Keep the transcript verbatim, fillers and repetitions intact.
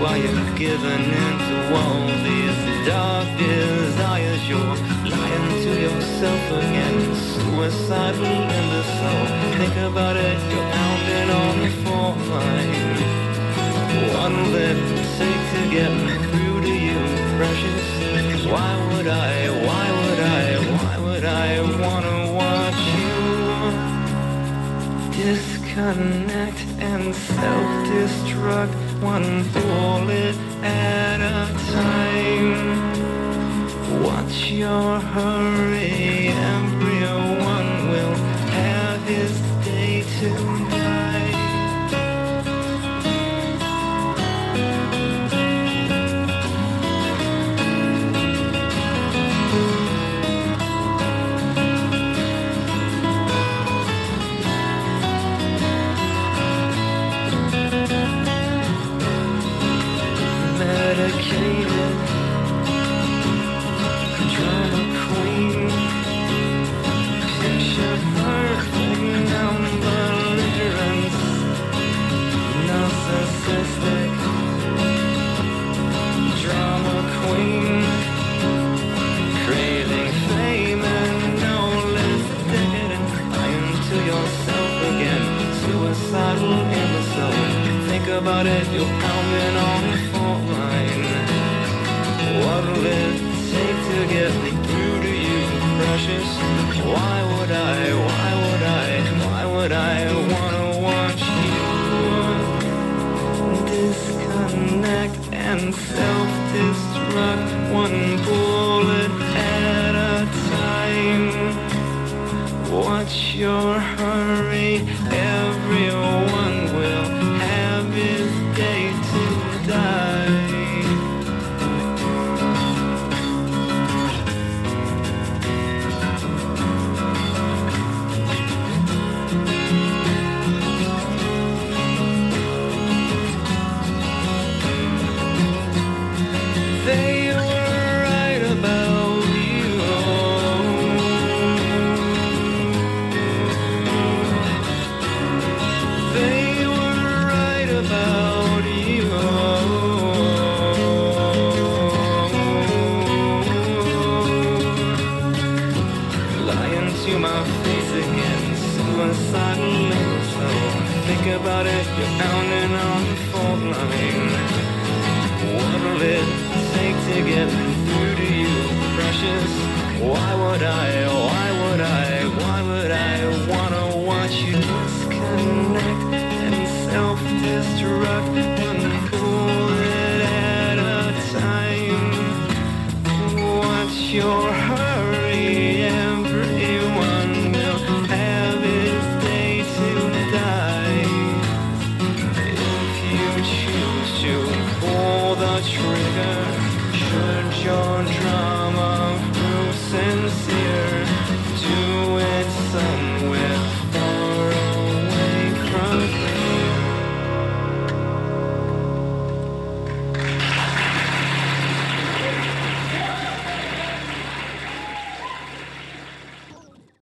why you've given in to all these dark desires. You're lying to yourself again, suicidal in the soul. Think about it, you're pounding on the fault line. What will it take to get through to you, precious? Why would I, why would I, why would I wanna watch you disconnect and self-destruct, one bullet at a time? What's your hurry? Everyone will have his day to die. Medicated drama queen, picture perfect now belligerence, narcissistic drama queen, craving fame and no less decadent, lying to yourself again, suicidal in the soul. Think about it, you're pounding on the fault line. What'll it take to get me through to you, precious? Why would I, why would I, why would I wanna watch you disconnect and self-destruct, one bullet at a time? What's your hurry? Everyone will have his day to die. They were right about you. They were right about you. Lying to my face again, suicidal in the soul. Think about it, you're pounding on the fault line. What'll it take to get through to you, precious? Why would I, why would I, why would I wanna watch you disconnect and self-destruct, one bullet at a time? What's your hurry? Everyone will have his day to die. If you choose to pull the trigger, should your drum